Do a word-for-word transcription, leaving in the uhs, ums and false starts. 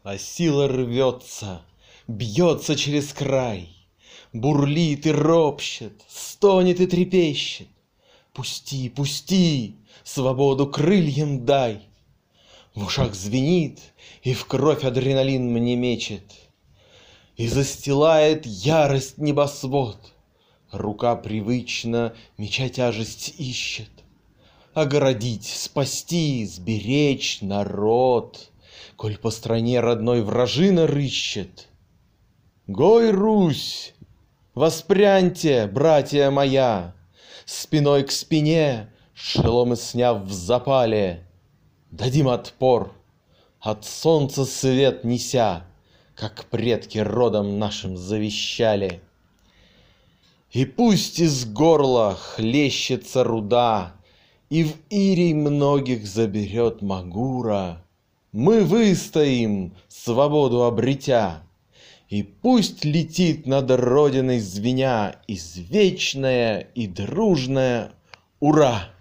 А сила рвется, бьется через край, бурлит и ропщет, стонет и трепещет. Пусти, пусти, свободу крыльям дай. В ушах звенит, и в кровь адреналин мне мечет. И застилает ярость небосвод. Рука привычно меча тяжесть ищет. Огородить, спасти, сберечь народ, коль по стране родной вражина рыщет. Гой, Русь! Воспряньте, братья моя! Спиной к спине, шеломы сняв в запале, дадим отпор, от солнца свет неся, как предки родом нашим завещали. И пусть из горла хлещется руда, и в ирий многих заберет Магура, мы выстоим, свободу обретя, и пусть летит над родиной звеня извечное и дружное «Ура!».